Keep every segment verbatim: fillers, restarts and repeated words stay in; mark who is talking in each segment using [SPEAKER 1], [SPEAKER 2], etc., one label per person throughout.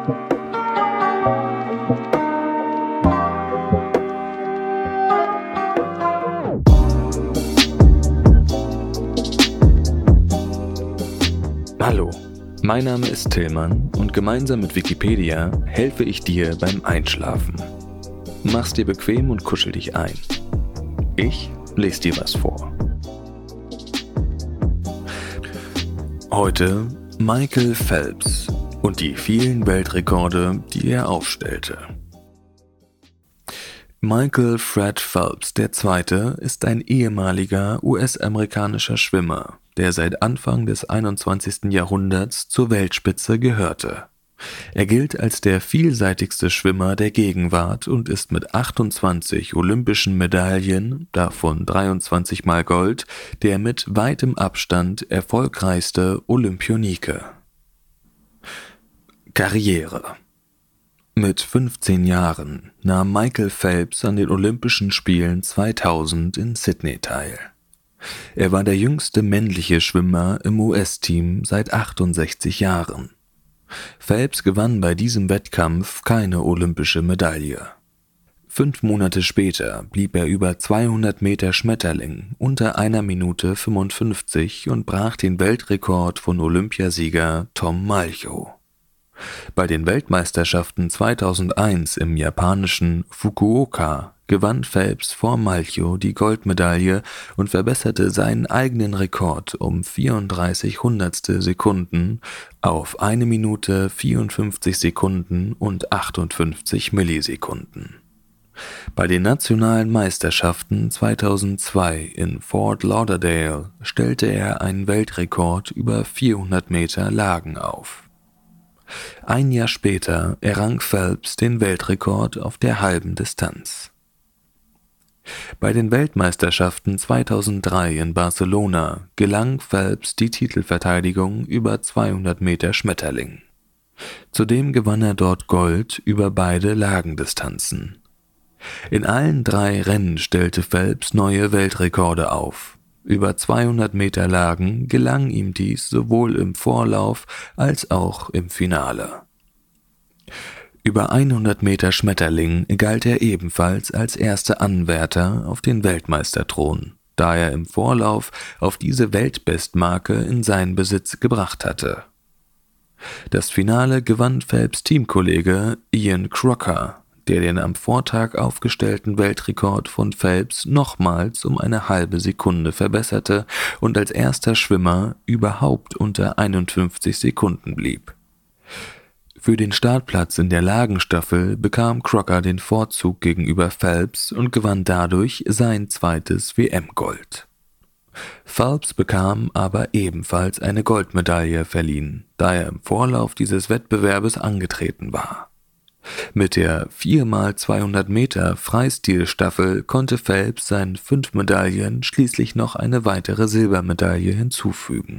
[SPEAKER 1] Hallo, mein Name ist Tillmann und gemeinsam mit Wikipedia helfe ich dir beim Einschlafen. Mach's dir bequem und kuschel dich ein. Ich lese dir was vor. Heute Michael Phelps und die vielen Weltrekorde, die er aufstellte. Michael Fred Phelps der Zweite ist ein ehemaliger U S-amerikanischer Schwimmer, der seit Anfang des einundzwanzigsten Jahrhunderts zur Weltspitze gehörte. Er gilt als der vielseitigste Schwimmer der Gegenwart und ist mit achtundzwanzig olympischen Medaillen, davon dreiundzwanzig Mal Gold, der mit weitem Abstand erfolgreichste Olympionike. Karriere. Mit fünfzehn Jahren nahm Michael Phelps an den Olympischen Spielen zweitausend in Sydney teil. Er war der jüngste männliche Schwimmer im U S-Team seit achtundsechzig Jahren. Phelps gewann bei diesem Wettkampf keine olympische Medaille. Fünf Monate später blieb er über zweihundert Meter Schmetterling unter einer Minute fünfundfünfzig und brach den Weltrekord von Olympiasieger Tom Malchow. Bei den Weltmeisterschaften zweitausendeins im japanischen Fukuoka gewann Phelps vor Malchow die Goldmedaille und verbesserte seinen eigenen Rekord um vierunddreißig Hundertstel Sekunden auf eine Minute vierundfünfzig Sekunden und achtundfünfzig Millisekunden. Bei den nationalen Meisterschaften zweitausendzwei in Fort Lauderdale stellte er einen Weltrekord über vierhundert Meter Lagen auf. Ein Jahr später errang Phelps den Weltrekord auf der halben Distanz. Bei den Weltmeisterschaften zweitausenddrei in Barcelona gelang Phelps die Titelverteidigung über zweihundert Meter Schmetterling. Zudem gewann er dort Gold über beide Lagendistanzen. In allen drei Rennen stellte Phelps neue Weltrekorde auf. Über zweihundert Meter Lagen gelang ihm dies sowohl im Vorlauf als auch im Finale. Über hundert Meter Schmetterling galt er ebenfalls als erster Anwärter auf den Weltmeisterthron, da er im Vorlauf auf diese Weltbestmarke in seinen Besitz gebracht hatte. Das Finale gewann Phelps Teamkollege Ian Crocker, der den am Vortag aufgestellten Weltrekord von Phelps nochmals um eine halbe Sekunde verbesserte und als erster Schwimmer überhaupt unter einundfünfzig Sekunden blieb. Für den Startplatz in der Lagenstaffel bekam Crocker den Vorzug gegenüber Phelps und gewann dadurch sein zweites W M-Gold. Phelps bekam aber ebenfalls eine Goldmedaille verliehen, da er im Vorlauf dieses Wettbewerbes angetreten war. Mit der vier mal zweihundert Meter Freistilstaffel konnte Phelps seinen fünf Medaillen schließlich noch eine weitere Silbermedaille hinzufügen.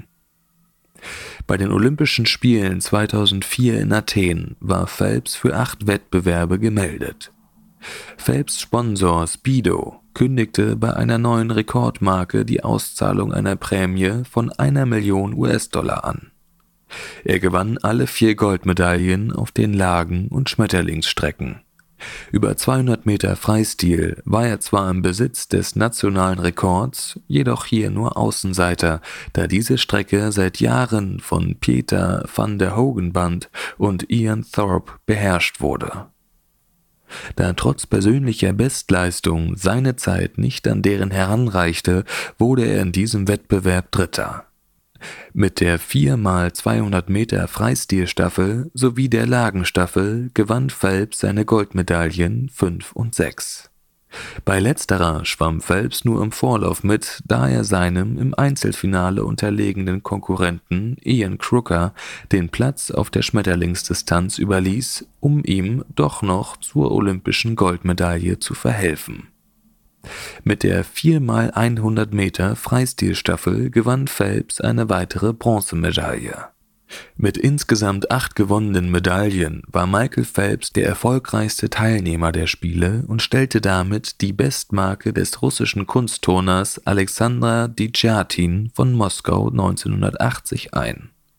[SPEAKER 1] Bei den Olympischen Spielen zweitausendvier in Athen war Phelps für acht Wettbewerbe gemeldet. Phelps Sponsor Speedo kündigte bei einer neuen Rekordmarke die Auszahlung einer Prämie von einer Million U S-Dollar an. Er gewann alle vier Goldmedaillen auf den Lagen- und Schmetterlingsstrecken. Über zweihundert Meter Freistil war er zwar im Besitz des nationalen Rekords, jedoch hier nur Außenseiter, da diese Strecke seit Jahren von Pieter van der Hogenband und Ian Thorpe beherrscht wurde. Da trotz persönlicher Bestleistung seine Zeit nicht an deren heranreichte, wurde er in diesem Wettbewerb Dritter. Mit der vier mal zweihundert Meter Freistilstaffel sowie der Lagenstaffel gewann Phelps seine Goldmedaillen fünf und sechs. Bei letzterer schwamm Phelps nur im Vorlauf mit, da er seinem im Einzelfinale unterlegenen Konkurrenten Ian Crocker den Platz auf der Schmetterlingsdistanz überließ, um ihm doch noch zur olympischen Goldmedaille zu verhelfen. Mit der vier mal hundert Meter Freistilstaffel gewann Phelps eine weitere Bronzemedaille. Mit insgesamt acht gewonnenen Medaillen war Michael Phelps der erfolgreichste Teilnehmer der Spiele und stellte damit die Bestmarke des russischen Kunstturners Alexander Didjatin von Moskau neunzehnhundertachtzig ein.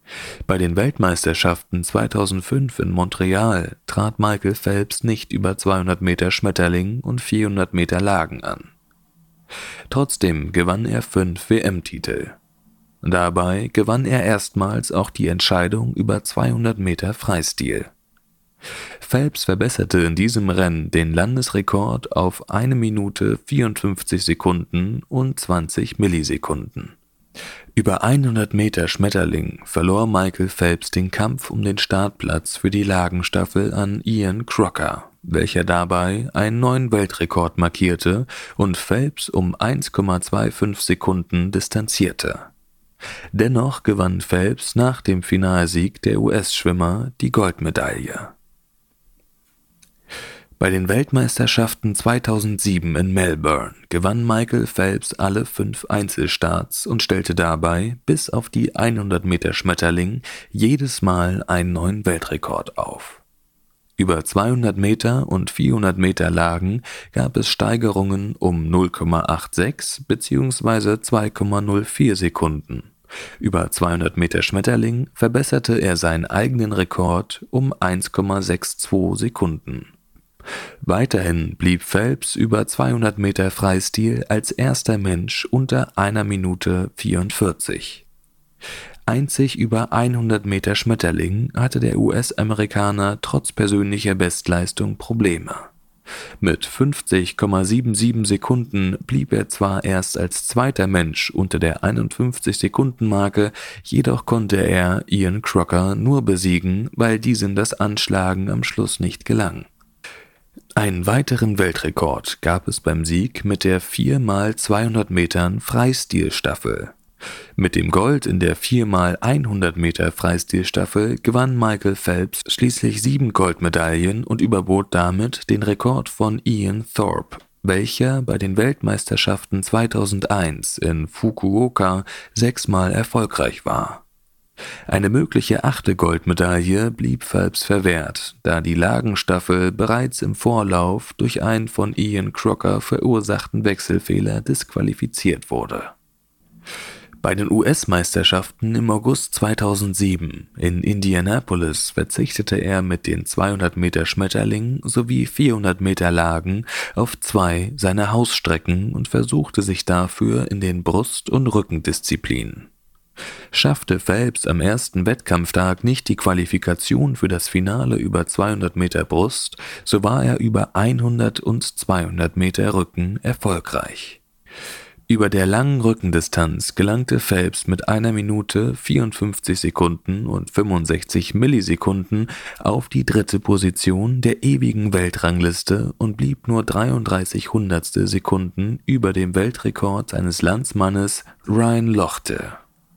[SPEAKER 1] Bei den Weltmeisterschaften zweitausendfünf in Montreal trat Michael Phelps nicht über zweihundert Meter Schmetterling und vierhundert Meter Lagen an. Trotzdem gewann er fünf W M-Titel. Dabei gewann er erstmals auch die Entscheidung über zweihundert Meter Freistil. Phelps verbesserte in diesem Rennen den Landesrekord auf eine Minute vierundfünfzig Sekunden und zwanzig Millisekunden. Über hundert Meter Schmetterling verlor Michael Phelps den Kampf um den Startplatz für die Lagenstaffel an Ian Crocker, welcher dabei einen neuen Weltrekord markierte und Phelps um eins Komma fünfundzwanzig Sekunden distanzierte. Dennoch gewann Phelps nach dem Finalsieg der U S-Schwimmer die Goldmedaille. Bei den Weltmeisterschaften zweitausendsieben in Melbourne gewann Michael Phelps alle fünf Einzelstarts und stellte dabei bis auf die hundert Meter Schmetterling jedes Mal einen neuen Weltrekord auf. Über zweihundert Meter und vierhundert Meter Lagen gab es Steigerungen um null Komma sechsundachtzig bzw. zwei Komma null vier Sekunden. Über zweihundert Meter Schmetterling verbesserte er seinen eigenen Rekord um eins Komma zweiundsechzig Sekunden. Weiterhin blieb Phelps über zweihundert Meter Freistil als erster Mensch unter einer Minute vierundvierzig. Einzig über hundert Meter Schmetterling hatte der U S-Amerikaner trotz persönlicher Bestleistung Probleme. Mit fünfzig Komma siebenundsiebzig Sekunden blieb er zwar erst als zweiter Mensch unter der einundfünfzig-Sekunden-Marke, jedoch konnte er Ian Crocker nur besiegen, weil diesem das Anschlagen am Schluss nicht gelang. Einen weiteren Weltrekord gab es beim Sieg mit der vier mal zweihundert Metern Freistilstaffel. Mit dem Gold in der vier mal hundert Meter Freistilstaffel gewann Michael Phelps schließlich sieben Goldmedaillen und überbot damit den Rekord von Ian Thorpe, welcher bei den Weltmeisterschaften zweitausendeins in Fukuoka sechsmal erfolgreich war. Eine mögliche achte Goldmedaille blieb Phelps verwehrt, da die Lagenstaffel bereits im Vorlauf durch einen von Ian Crocker verursachten Wechselfehler disqualifiziert wurde. Bei den U S-Meisterschaften im August zweitausendsieben in Indianapolis verzichtete er mit den zweihundert Meter Schmetterling sowie vierhundert Meter Lagen auf zwei seiner Hausstrecken und versuchte sich dafür in den Brust- und Rückendisziplinen. Schaffte Phelps am ersten Wettkampftag nicht die Qualifikation für das Finale über zweihundert Meter Brust, so war er über hundert und zweihundert Meter Rücken erfolgreich. Über der langen Rückendistanz gelangte Phelps mit einer Minute vierundfünfzig Sekunden und fünfundsechzig Millisekunden auf die dritte Position der ewigen Weltrangliste und blieb nur dreiunddreißig Hundertstel Sekunden über dem Weltrekord seines Landsmannes Ryan Lochte.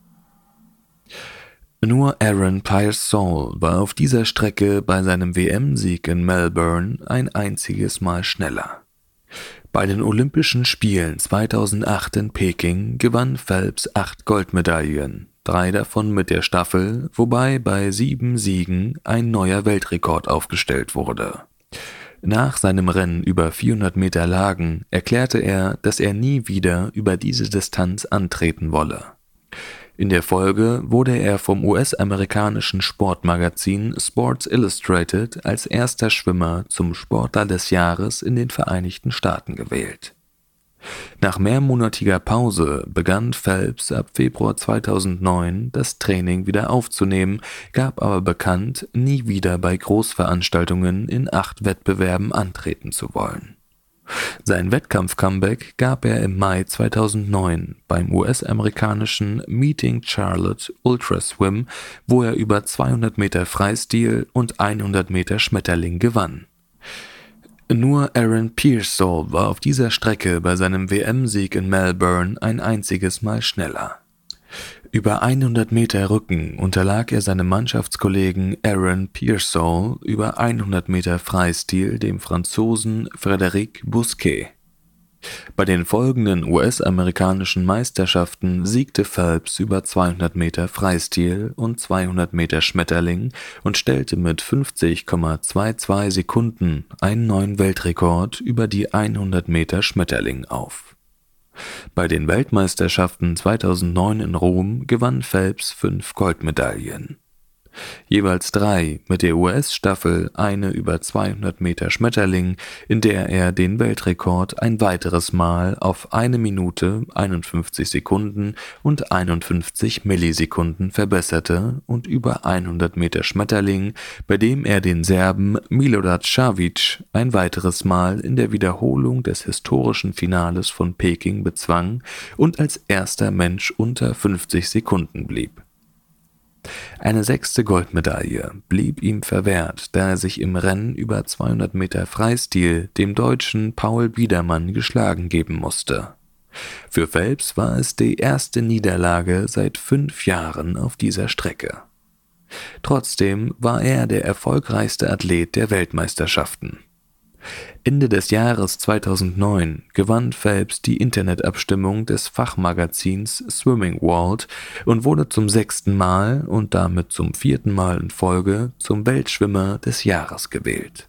[SPEAKER 1] Nur Aaron Pearsall war auf dieser Strecke bei seinem W M-Sieg in Melbourne ein einziges Mal schneller. Bei den Olympischen Spielen zweitausendacht in Peking gewann Phelps acht Goldmedaillen, drei davon mit der Staffel, wobei bei sieben Siegen ein neuer Weltrekord aufgestellt wurde. Nach seinem Rennen über vierhundert Meter Lagen erklärte er, dass er nie wieder über diese Distanz antreten wolle. In der Folge wurde er vom U S-amerikanischen Sportmagazin Sports Illustrated als erster Schwimmer zum Sportler des Jahres in den Vereinigten Staaten gewählt. Nach mehrmonatiger Pause begann Phelps ab Februar zweitausendneun das Training wieder aufzunehmen, gab aber bekannt, nie wieder bei Großveranstaltungen in acht Wettbewerben antreten zu wollen. Sein Wettkampf-Comeback gab er im Mai zweitausendneun beim U S-amerikanischen Meeting Charlotte Ultra Swim, wo er über zweihundert Meter Freistil und hundert Meter Schmetterling gewann. Nur Aaron Pearsall war auf dieser Strecke bei seinem W M-Sieg in Melbourne ein einziges Mal schneller. Über hundert Meter Rücken unterlag er seinem Mannschaftskollegen Aaron Pearsall, über hundert Meter Freistil dem Franzosen Frédéric Bousquet. Bei den folgenden U S-amerikanischen Meisterschaften siegte Phelps über zweihundert Meter Freistil und zweihundert Meter Schmetterling und stellte mit fünfzig Komma zweiundzwanzig Sekunden einen neuen Weltrekord über die hundert Meter Schmetterling auf. Bei den Weltmeisterschaften zweitausendneun in Rom gewann Phelps fünf Goldmedaillen. Jeweils drei mit der U S-Staffel, eine über zweihundert Meter Schmetterling, in der er den Weltrekord ein weiteres Mal auf eine Minute, einundfünfzig Sekunden und einundfünfzig Millisekunden verbesserte, und über hundert Meter Schmetterling, bei dem er den Serben Milorad Šavić ein weiteres Mal in der Wiederholung des historischen Finales von Peking bezwang und als erster Mensch unter fünfzig Sekunden blieb. Eine sechste Goldmedaille blieb ihm verwehrt, da er sich im Rennen über zweihundert Meter Freistil dem Deutschen Paul Biedermann geschlagen geben musste. Für Phelps war es die erste Niederlage seit fünf Jahren auf dieser Strecke. Trotzdem war er der erfolgreichste Athlet der Weltmeisterschaften. Ende des Jahres zweitausendneun gewann Phelps die Internetabstimmung des Fachmagazins Swimming World und wurde zum sechsten Mal und damit zum vierten Mal in Folge zum Weltschwimmer des Jahres gewählt.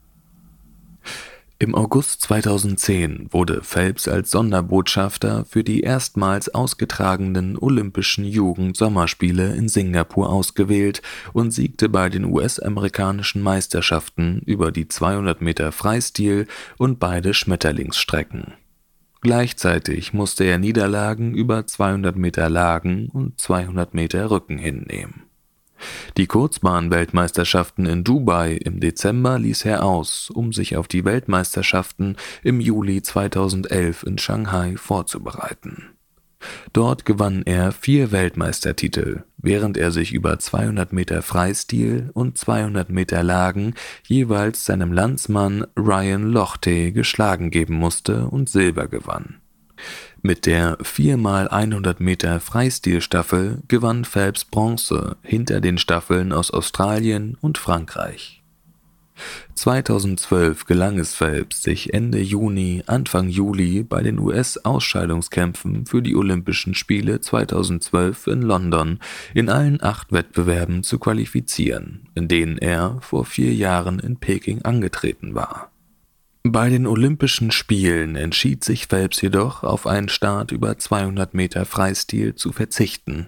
[SPEAKER 1] Im August zweitausendzehn wurde Phelps als Sonderbotschafter für die erstmals ausgetragenen Olympischen Jugend-Sommerspiele in Singapur ausgewählt und siegte bei den U S-amerikanischen Meisterschaften über die zweihundert Meter Freistil und beide Schmetterlingsstrecken. Gleichzeitig musste er Niederlagen über zweihundert Meter Lagen und zweihundert Meter Rücken hinnehmen. Die Kurzbahn-Weltmeisterschaften in Dubai im Dezember ließ er aus, um sich auf die Weltmeisterschaften im Juli zweitausendelf in Shanghai vorzubereiten. Dort gewann er vier Weltmeistertitel, während er sich über zweihundert Meter Freistil und zweihundert Meter Lagen jeweils seinem Landsmann Ryan Lochte geschlagen geben musste und Silber gewann. Mit der vier mal hundert Meter Freistilstaffel gewann Phelps Bronze hinter den Staffeln aus Australien und Frankreich. zweitausendzwölf gelang es Phelps, sich Ende Juni, Anfang Juli bei den U S-Ausscheidungskämpfen für die Olympischen Spiele zweitausendzwölf in London in allen acht Wettbewerben zu qualifizieren, in denen er vor vier Jahren in Peking angetreten war. Bei den Olympischen Spielen entschied sich Phelps jedoch, auf einen Start über zweihundert Meter Freistil zu verzichten.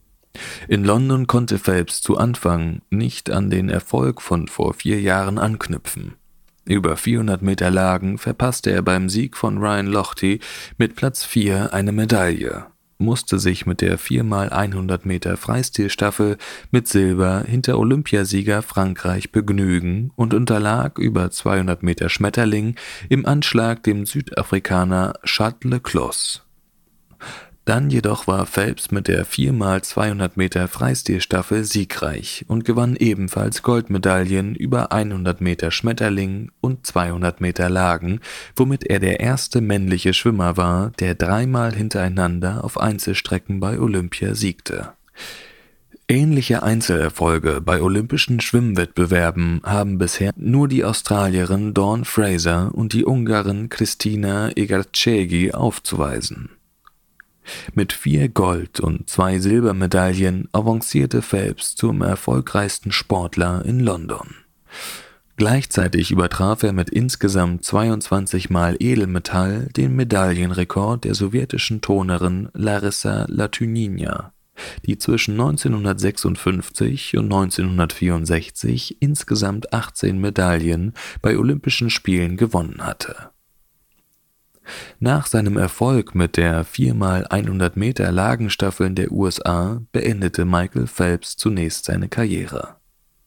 [SPEAKER 1] In London konnte Phelps zu Anfang nicht an den Erfolg von vor vier Jahren anknüpfen. Über vierhundert Meter Lagen verpasste er beim Sieg von Ryan Lochte mit Platz vier eine Medaille, musste sich mit der vier mal hundert Meter Freistilstaffel mit Silber hinter Olympiasieger Frankreich begnügen und unterlag über zweihundert Meter Schmetterling im Anschlag dem Südafrikaner Chad le Clos. Dann jedoch war Phelps mit der vier mal zweihundert Meter Freistilstaffel siegreich und gewann ebenfalls Goldmedaillen über hundert Meter Schmetterling und zweihundert Meter Lagen, womit er der erste männliche Schwimmer war, der dreimal hintereinander auf Einzelstrecken bei Olympia siegte. Ähnliche Einzelerfolge bei olympischen Schwimmwettbewerben haben bisher nur die Australierin Dawn Fraser und die Ungarin Christina Egercegi aufzuweisen. Mit vier Gold- und zwei Silbermedaillen avancierte Phelps zum erfolgreichsten Sportler in London. Gleichzeitig übertraf er mit insgesamt zweiundzwanzig Mal Edelmetall den Medaillenrekord der sowjetischen Turnerin Larissa Latynina, die zwischen neunzehnhundertsechsundfünfzig und neunzehnhundertvierundsechzig insgesamt achtzehn Medaillen bei Olympischen Spielen gewonnen hatte. Nach seinem Erfolg mit der vier mal hundert Meter Lagenstaffel der U S A beendete Michael Phelps zunächst seine Karriere.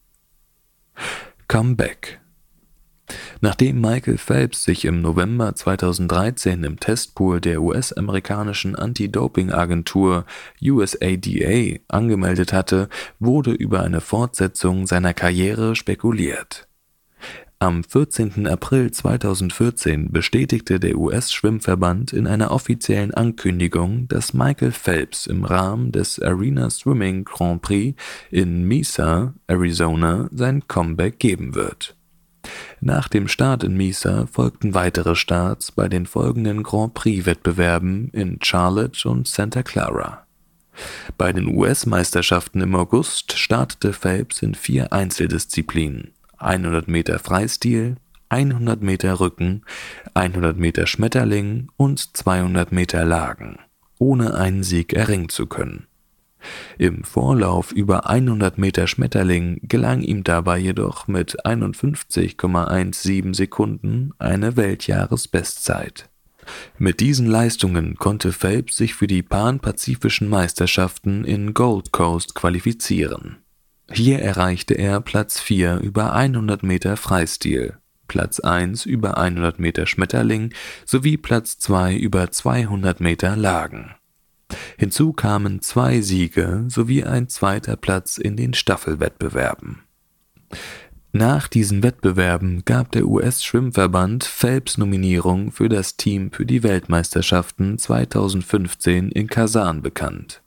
[SPEAKER 1] Comeback. Nachdem Michael Phelps sich im November zweitausenddreizehn im Testpool der U S-amerikanischen Anti-Doping-Agentur U S A D A angemeldet hatte, wurde über eine Fortsetzung seiner Karriere spekuliert. Am vierzehnten April zweitausendvierzehn bestätigte der U S-Schwimmverband in einer offiziellen Ankündigung, dass Michael Phelps im Rahmen des Arena Swimming Grand Prix in Mesa, Arizona, sein Comeback geben wird. Nach dem Start in Mesa folgten weitere Starts bei den folgenden Grand Prix-Wettbewerben in Charlotte und Santa Clara. Bei den U S-Meisterschaften im August startete Phelps in vier Einzeldisziplinen: hundert Meter Freistil, hundert Meter Rücken, hundert Meter Schmetterling und zweihundert Meter Lagen, ohne einen Sieg erringen zu können. Im Vorlauf über hundert Meter Schmetterling gelang ihm dabei jedoch mit einundfünfzig Komma siebzehn Sekunden eine Weltjahresbestzeit. Mit diesen Leistungen konnte Phelps sich für die Pan-Pazifischen Meisterschaften in Gold Coast qualifizieren. Hier erreichte er Platz vier über hundert Meter Freistil, Platz eins über hundert Meter Schmetterling sowie Platz zwei über zweihundert Meter Lagen. Hinzu kamen zwei Siege sowie ein zweiter Platz in den Staffelwettbewerben. Nach diesen Wettbewerben gab der U S-Schwimmverband Phelps Nominierung für das Team für die Weltmeisterschaften zweitausendfünfzehn in Kasan bekannt.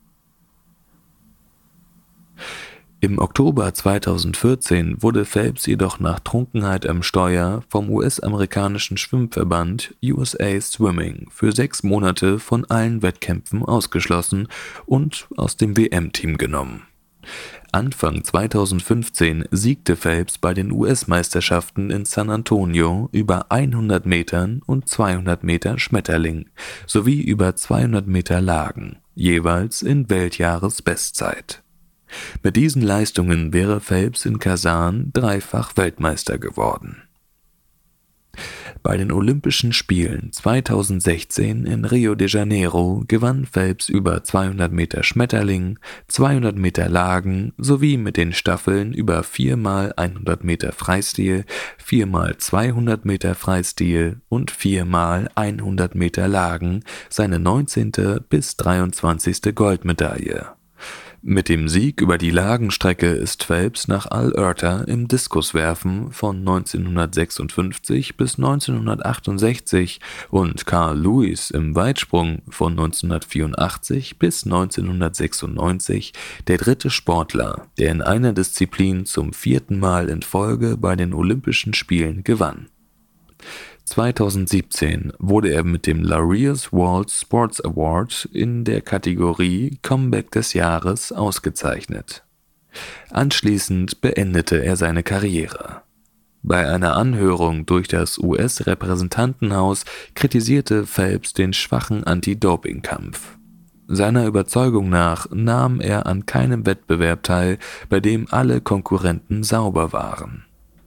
[SPEAKER 1] Im Oktober zweitausendvierzehn wurde Phelps jedoch nach Trunkenheit am Steuer vom U S-amerikanischen Schwimmverband U S A Swimming für sechs Monate von allen Wettkämpfen ausgeschlossen und aus dem W M-Team genommen. Anfang zweitausendfünfzehn siegte Phelps bei den U S-Meisterschaften in San Antonio über hundert Metern und zweihundert Meter Schmetterling sowie über zweihundert Meter Lagen, jeweils in Weltjahresbestzeit. Mit diesen Leistungen wäre Phelps in Kasan dreifach Weltmeister geworden. Bei den Olympischen Spielen zweitausendsechzehn in Rio de Janeiro gewann Phelps über zweihundert Meter Schmetterling, zweihundert Meter Lagen sowie mit den Staffeln über vier mal hundert Meter Freistil, vier mal zweihundert Meter Freistil und vier mal hundert Meter Lagen seine neunzehnte bis dreiundzwanzigste Goldmedaille. Mit dem Sieg über die Lagenstrecke ist Phelps nach Al Oerter im Diskuswerfen von neunzehnhundertsechsundfünfzig bis neunzehnhundertachtundsechzig und Carl Lewis im Weitsprung von neunzehnhundertvierundachtzig bis neunzehnhundertsechsundneunzig der dritte Sportler, der in einer Disziplin zum vierten Mal in Folge bei den Olympischen Spielen gewann. zweitausendsiebzehn wurde er mit dem Laureus World Sports Award in der Kategorie Comeback des Jahres ausgezeichnet. Anschließend beendete er seine Karriere. Bei einer Anhörung durch das U S-Repräsentantenhaus kritisierte Phelps den schwachen Anti-Doping-Kampf. Seiner Überzeugung nach nahm er an keinem Wettbewerb teil, bei dem alle Konkurrenten sauber waren.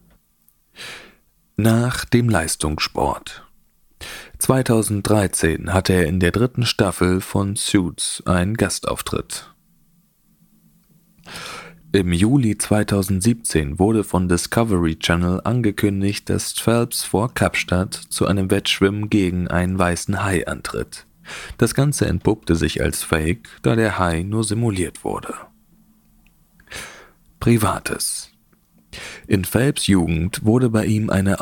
[SPEAKER 1] Nach dem Leistungssport. zweitausenddreizehn hatte er in der dritten Staffel von Suits einen Gastauftritt. Im Juli zweitausendsiebzehn wurde von Discovery Channel angekündigt, dass Phelps vor Kapstadt zu einem Wettschwimmen gegen einen weißen Hai antritt. Das Ganze entpuppte sich als Fake, da der Hai nur simuliert wurde. Privates. In Phelps' Jugend wurde bei ihm eine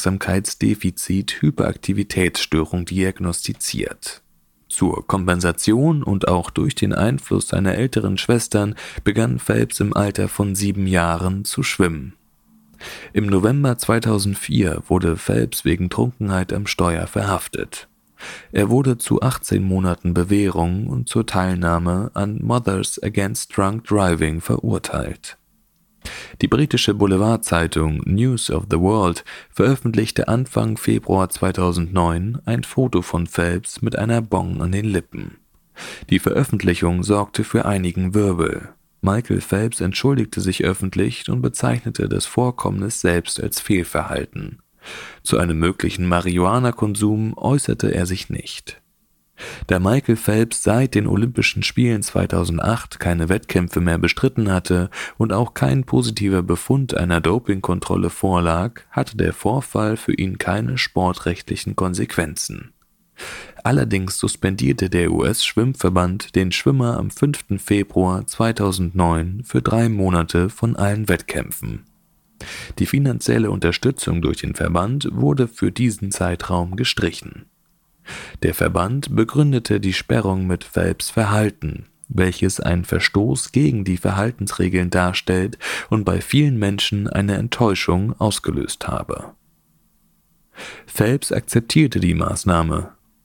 [SPEAKER 1] Aufmerksamkeitsdefizit-Hyperaktivitätsstörung diagnostiziert. Zur Kompensation und auch durch den Einfluss seiner älteren Schwestern begann Phelps im Alter von sieben Jahren zu schwimmen. Im November zweitausendvier wurde Phelps wegen Trunkenheit am Steuer verhaftet. Er wurde zu achtzehn Monaten Bewährung und zur Teilnahme an Mothers Against Drunk Driving verurteilt. Die britische Boulevardzeitung News of the World veröffentlichte Anfang Februar zweitausendneun ein Foto von Phelps mit einer Bong an den Lippen. Die Veröffentlichung sorgte für einigen Wirbel. Michael Phelps entschuldigte sich öffentlich und bezeichnete das Vorkommnis selbst als Fehlverhalten. Zu einem möglichen Marihuana-Konsum äußerte er sich nicht. Da Michael Phelps seit den Olympischen Spielen zweitausendacht keine Wettkämpfe mehr bestritten hatte und auch kein positiver Befund einer Dopingkontrolle vorlag, hatte der Vorfall für ihn keine sportrechtlichen Konsequenzen. Allerdings suspendierte der U S-Schwimmverband den Schwimmer am fünften Februar zweitausendneun für drei Monate von allen Wettkämpfen. Die finanzielle Unterstützung durch den Verband wurde für diesen Zeitraum gestrichen. Der Verband begründete die Sperrung mit Phelps' Verhalten, welches einen Verstoß gegen die Verhaltensregeln darstellt und bei vielen Menschen eine Enttäuschung ausgelöst habe. Phelps akzeptierte die Maßnahme.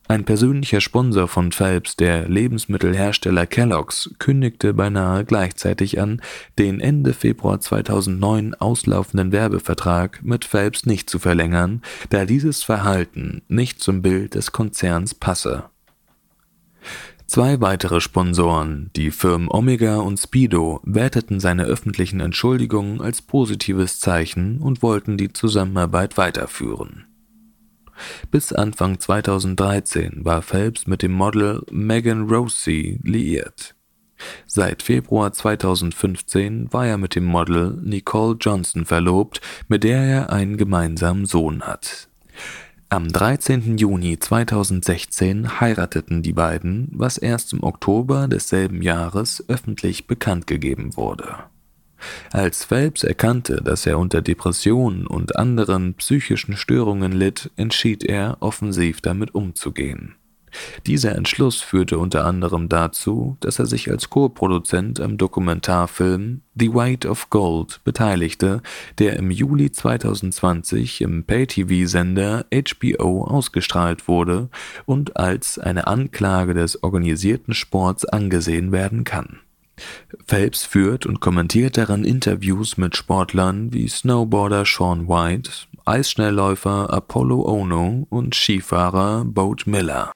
[SPEAKER 1] Ein persönlicher Sponsor von Phelps, der Lebensmittelhersteller Kellogg's, kündigte beinahe gleichzeitig an, den Ende Februar zweitausendneun auslaufenden Werbevertrag mit Phelps nicht zu verlängern, da dieses Verhalten nicht zum Bild des Konzerns passe. Zwei weitere Sponsoren, die Firmen Omega und Speedo, werteten seine öffentlichen Entschuldigungen als positives Zeichen und wollten die Zusammenarbeit weiterführen. Bis Anfang zweitausenddreizehn war Phelps mit dem Model Megan Rossi liiert. Seit Februar zweitausendfünfzehn war er mit dem Model Nicole Johnson verlobt, mit der er einen gemeinsamen Sohn hat. Am dreizehnten Juni zweitausendsechzehn heirateten die beiden, was erst im Oktober desselben Jahres öffentlich bekannt gegeben wurde. Als Phelps erkannte, dass er unter Depressionen und anderen psychischen Störungen litt, entschied er, offensiv damit umzugehen. Dieser Entschluss führte unter anderem dazu, dass er sich als Co-Produzent am Dokumentarfilm The Weight of Gold beteiligte, der im Juli zweitausendzwanzig im Pay-T V-Sender H B O ausgestrahlt wurde und als eine Anklage des organisierten Sports angesehen werden kann. Phelps führt und kommentiert daran Interviews mit Sportlern wie Snowboarder Shaun White, Eisschnellläufer Apollo Ono und Skifahrer Bode Miller.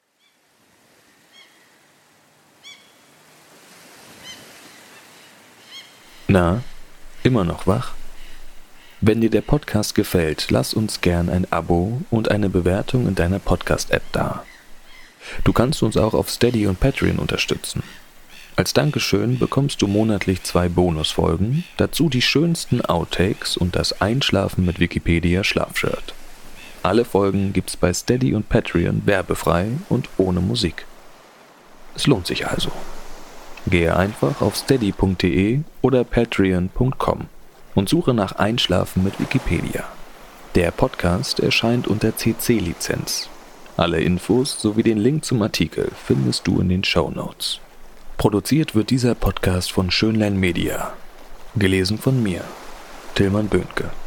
[SPEAKER 1] Na, immer noch wach? Wenn dir der Podcast gefällt, lass uns gern ein Abo und eine Bewertung in deiner Podcast-App da. Du kannst uns auch auf Steady und Patreon unterstützen. Als Dankeschön bekommst du monatlich zwei Bonusfolgen, dazu die schönsten Outtakes und das Einschlafen mit Wikipedia Schlafshirt. Alle Folgen gibt's bei Steady und Patreon werbefrei und ohne Musik. Es lohnt sich also. Gehe einfach auf steady punkt de oder patreon punkt com und suche nach Einschlafen mit Wikipedia. Der Podcast erscheint unter C C-Lizenz. Alle Infos sowie den Link zum Artikel findest du in den Shownotes. Produziert wird dieser Podcast von Schönlein Media. Gelesen von mir, Tilman Böhnke.